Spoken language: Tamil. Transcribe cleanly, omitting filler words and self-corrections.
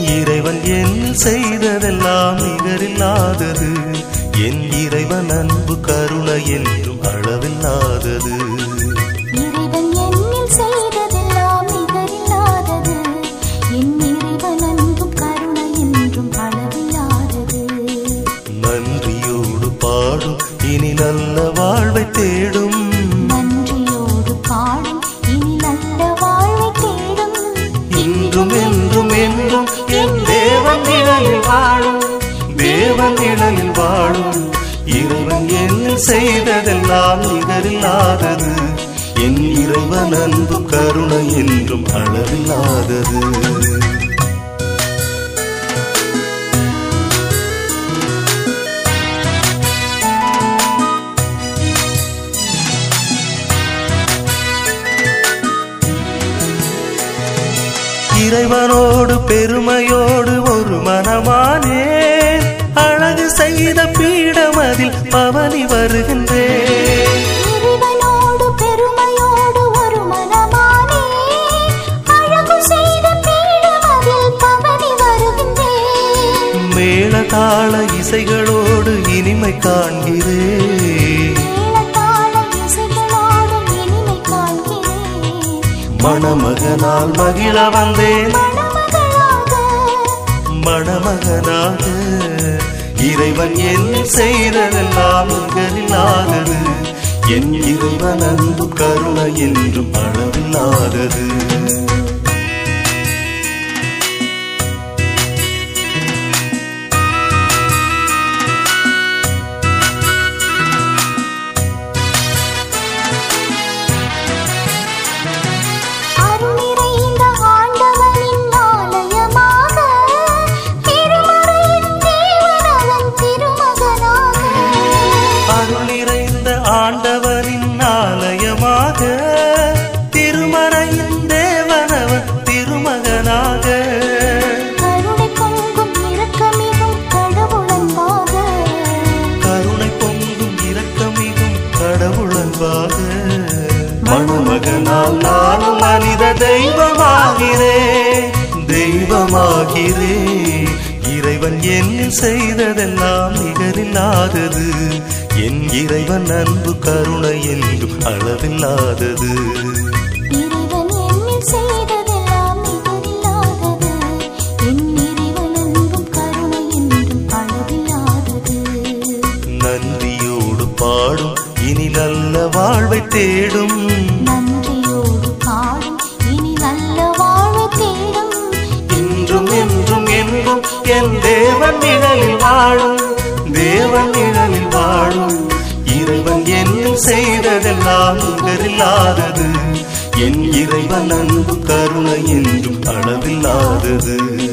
இறைவன் என்னில் செய்ததெல்லாம் நிகரில்லாதது. என் இறைவன் அன்பு கருணை என்றும் அளவில்லாதது. இறைவன் என்னில் செய்ததெல்லாம் நிகரில்லாதது. என் இறைவன் அன்பும் கருணை என்றும் அளவில்லாதது. நன்றியோடு பாடும் இனி நல்ல வாழ்வை தேடும். நன்றியோடு பாடும் இனி நல்ல வாழ்வை தேடும். இன்றும் என்றும் என்றும் என் தேவன் நிழலில் வாழும். தேவன் நிழலில் வாழும். இறைவன் என்னில் செய்ததெல்லாம் நிகரில்லாதது. என் இறைவன் அன்பு கருணை என்றும் அளவில்லாதது. இறைவனோடு பெருமையோடு ஒரு மனமானேன். அழகு செய்த பீடமதில் பவனி வருகின்றேன். இறைவனோடு பெருமையோடு ஒரு மனமானேன். அழகு செய்த பீடமதில் பவனி வருகின்றேன். மேளதாள இசைகளோடு இனிமை காண்கிறேன். மேளதாள இசைகளோடு இனிமை காண்கிறேன். மணமகனால் மகிழ வந்தேன். மணமகனாக இறைவன் என்னில் செய்ததெல்லாம் நிகரில்லாதது. என் இறைவன் அன்பு கருணை என்றும் அளவில்லாதது. ஆண்டவனின் ஆலயமாக திருமறையின் தேவனவன் திருமகனாக. கருணை பொங்கும் இரக்கமிகும் கடவுளன்பாக. கருணை பொங்கும் இரக்கமிகும் கடவுளன்பாக. மணமகனால் நானும் மனித தெய்வமாகிறேன். தெய்வமாகிறேன். இறைவன் என்னில் செய்ததெல்லாம் நிகரில்லாதது. என் இறைவன் அன்பு கருணை என்றும் அளவில்லாதது. இறைவன் என்னில் செய்ததெல்லாம் நிகரில்லாதது. என் இறைவன் அன்பும் கருணை என்றும் அளவில்லாதது. நன்றியோடு பாடும் இனி நல்ல வாழ்வை தேடும். நன்றியோடு பாடும் இனி நல்ல வாழ்வை தேடும். இன்றும் என்றும் என்றும் என் தேவன் நிழலில் வாழும். தேவன் நிழலில் வாழும். இறைவன் என்னில் செய்ததெல்லாம் நிகரில்லாதது. என் இறைவன் அன்பு கருணை என்றும் அளவில்லாதது.